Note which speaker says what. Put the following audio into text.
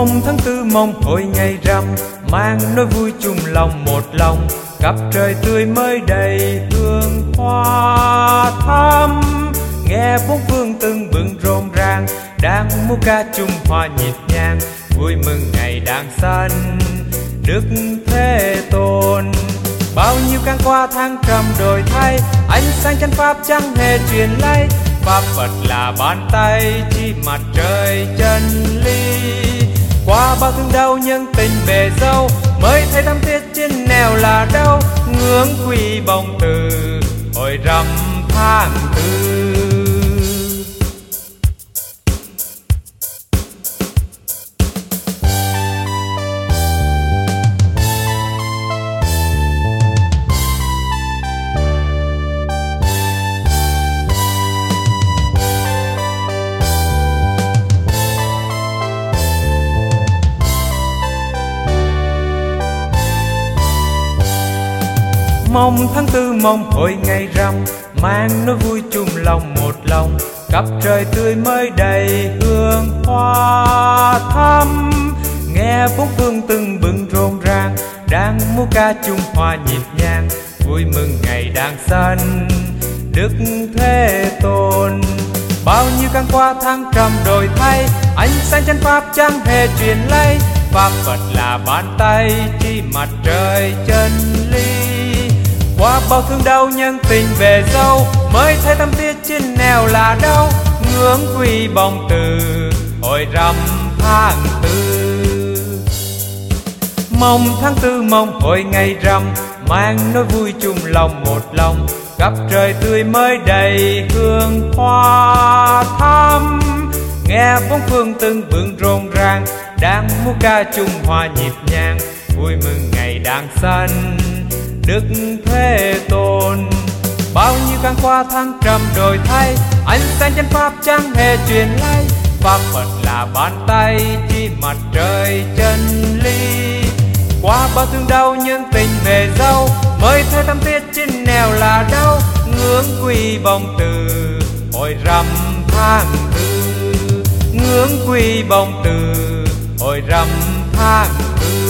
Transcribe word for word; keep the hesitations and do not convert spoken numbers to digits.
Speaker 1: Mong tháng tư mong hội ngày rằm, mang nỗi vui chung lòng một lòng. Cặp trời tươi mới đầy hương hoa thắm, nghe bốn phương tưng bừng rộn ràng, đang múa ca chung hòa nhịp nhàng, vui mừng ngày đàn xanh Đức Thế Tôn. Bao nhiêu can qua tháng trăm đổi thay, ánh sáng chân pháp chẳng hề truyền lay. Pháp Phật là bàn tay chỉ mặt trời chân lý. Qua bao thương đau nhân tình bề dâu, mới thấy thắm thiết trên nẻo là đâu. Ngưỡng quỳ bồng từ hồi rằm tháng tư. Mong tháng tư mong hội ngày rằm, mang nỗi vui chung lòng một lòng. Cặp trời tươi mới đầy hương hoa thắm, nghe bốn phương tưng bừng rộn ràng, đang múa ca chung hòa nhịp nhàng, vui mừng ngày đàn xanh Đức Thế Tôn. Bao nhiêu can qua tháng trăm đổi thay, ánh sáng chân pháp chẳng hề truyền lay. Pháp Phật là bàn tay chỉ mặt trời chân lý. Qua bao thương đau nhân tình về dâu, mới thấy tâm tiết trên nẻo là đâu. Ngưỡng quỳ bồng từ hồi rằm tháng tư. Mong tháng tư mong hội ngày rằm, mang nỗi vui chung lòng một lòng. Cặp trời tươi mới đầy hương hoa thắm, nghe bốn phương tưng bừng rộn ràng, đang múa ca chung hòa nhịp nhàng, vui mừng ngày đàn xanh Đức Thế Tôn. Bao nhiêu can qua tháng trăm đổi thay, ánh sáng chân pháp chẳng hề truyền lay. Pháp Phật là bàn tay chỉ mặt trời chân lý. Qua bao thương đau nhân tình về dâu, mới thấy tâm tiết trên nẻo là đâu. Ngưỡng quỳ bồng từ hồi rằm tháng tư. Ngưỡng quỳ bồng từ hồi rằm tháng tư.